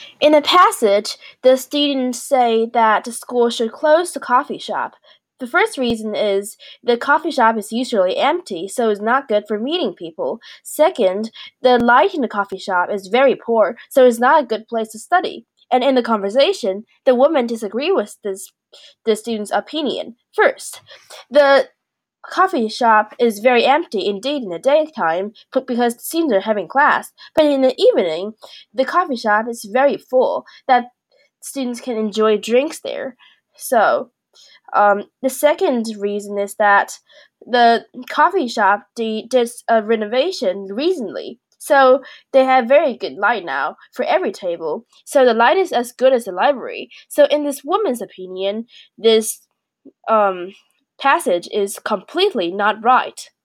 In the passage, the students say that the school should close the coffee shop. The first reason is the coffee shop is usually empty, so it's not good for meeting people. Second, the light in the coffee shop is very poor, so it's not a good place to study. And in the conversation, the women disagree with the student's opinion. First, the coffee shop is very empty indeed in the daytime because the students are having class, but in the evening, the coffee shop is very full that students can enjoy drinks there. So, the second reason is that the coffee shop did a renovation recently. So they have very good light now for every table. So the light is as good as the library. So in this woman's opinion, this um, passage is completely not right.